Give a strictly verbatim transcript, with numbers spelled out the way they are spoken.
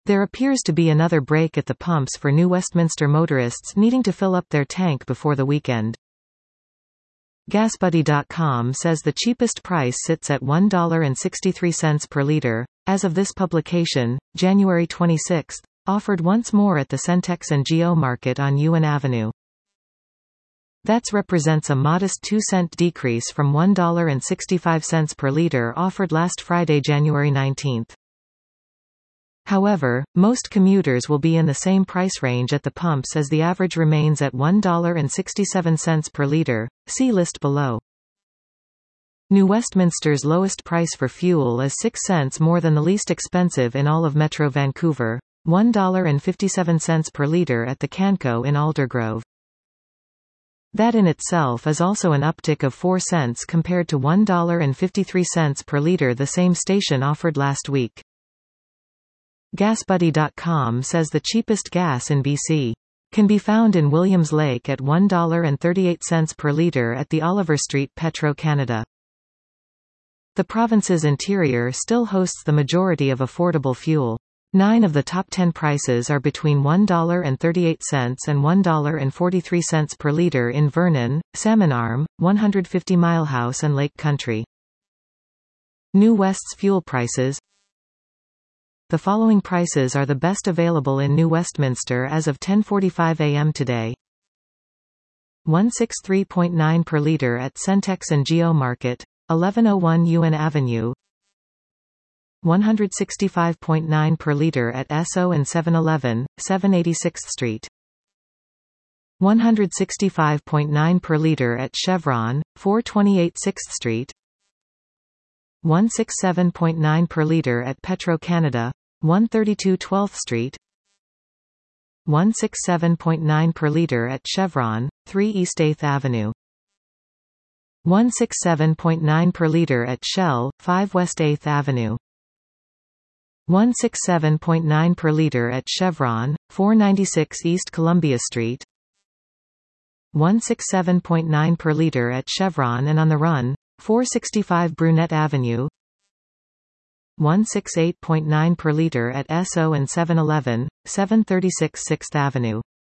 There appears to be another break at the pumps for New Westminster motorists needing to fill up their tank before the weekend. GasBuddy dot com says the cheapest price sits at one dollar and sixty-three cents per liter, as of this publication, January twenty-sixth, offered once more at the Centex and Geo Market on Ewan Avenue. That represents a modest two cent decrease from one dollar and sixty-five cents per liter offered last Friday, January nineteenth. However, most commuters will be in the same price range at the pumps as the average remains at one dollar and sixty-seven cents per liter. See list below. New Westminster's lowest price for fuel is six cents more than the least expensive in all of Metro Vancouver, one dollar and fifty-seven cents per liter at the Canco in Aldergrove. That in itself is also an uptick of four cents compared to one dollar and fifty-three cents per liter the same station offered last week. GasBuddy dot com says the cheapest gas in B C can be found in Williams Lake at one dollar and thirty-eight cents per liter at the Oliver Street Petro-Canada. The province's interior still hosts the majority of affordable fuel. Nine of the top ten prices are between one dollar and thirty-eight cents and one dollar and forty-three cents per liter in Vernon, Salmon Arm, one hundred fifty Mile House and Lake Country. New West's fuel prices. The following prices are the best available in New Westminster as of ten forty-five a m today. one sixty-three point nine per liter at Centex and Geo Market, eleven oh one Ewan Avenue. one sixty-five point nine per liter at Esso and seven eleven, seven eighty-sixth Street. one sixty-five point nine per liter at Chevron, four twenty-eight sixth Street. one sixty-seven point nine per liter at Petro-Canada, one thirty-two twelfth Street. one sixty-seven point nine per liter at Chevron, three East eighth Avenue. one sixty-seven point nine per liter at Shell, five West eighth Avenue. one sixty-seven point nine per liter at Chevron, four ninety-six East Columbia Street. one sixty-seven point nine per liter at Chevron and On the Run, four sixty-five Brunette Avenue. one sixty-eight point nine per liter at Esso and seven eleven, seven thirty-six sixth Avenue.